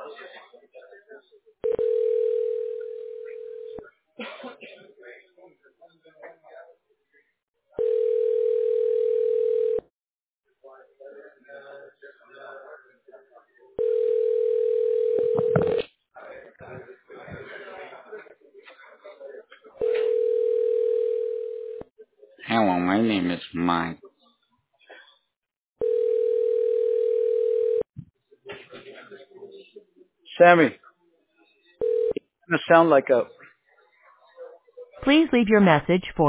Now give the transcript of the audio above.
Hello, my name is Mike. Sammy, you sound like a Please leave your message for